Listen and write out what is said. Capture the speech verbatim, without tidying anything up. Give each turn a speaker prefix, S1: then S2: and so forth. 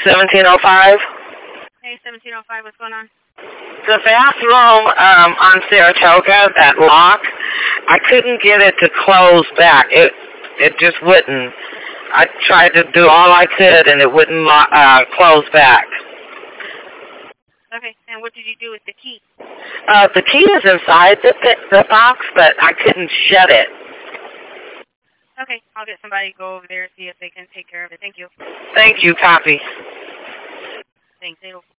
S1: seventeen oh five.
S2: Hey, seventeen oh five, what's going on?
S1: The bathroom um, on Saratoga, that lock, I couldn't get it to close back. It it just wouldn't. I tried to do all I could, and it wouldn't uh, close back.
S2: Okay, and what did you do with the key?
S1: Uh, the key is inside the, the box, but I couldn't shut it.
S2: Okay, I'll get somebody to go over there and see if they can take care of it. Thank you.
S1: Thank you. Copy.
S2: Thanks.